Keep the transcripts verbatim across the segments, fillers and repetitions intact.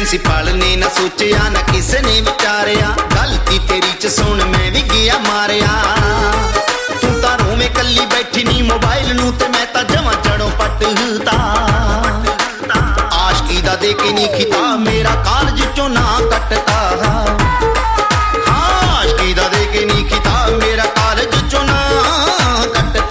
Principal ने ना सोचिया ना किसे ने विचारिया, गलती तेरी च सुन मैं भी गया मारिया। तू तां रोवे कल्ली बैठी नी मोबाइल नू ते मैं तां जमां जड़ों पटदा। आशकी दा दे के नी खिताब मेरा कॉलेज चों ना कटदा। हाँ आशकी दा दे के नी खिताब मेरा कॉलेज चों ना कटदा।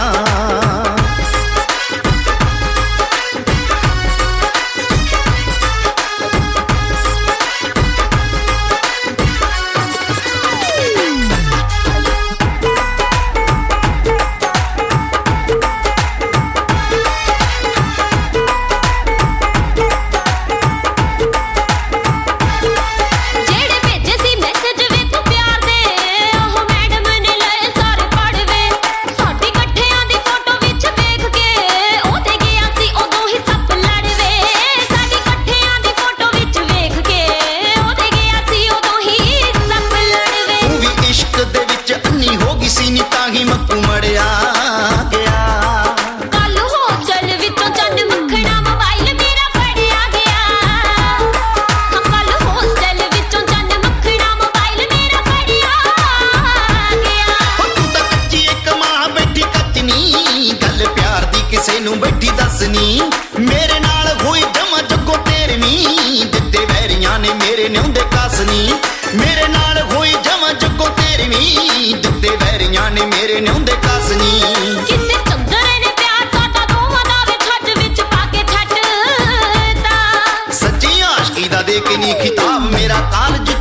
बैठी दसनी मेरे नाल हुई जमा जगो तेरवीं, दिते वैरियां ने मेरे न्योंदे कसनी। मेरे नाल हुई जमा जगो तेरवीं, दिते वैरियां ने मेरे न्योंदे कसनी। किसे चंदरे ने प्यार साडा दोवां दा विच हज विच पाके छड्डदा। सच्ची आशकी दा दे के नी खिताब मेरा कॉलेज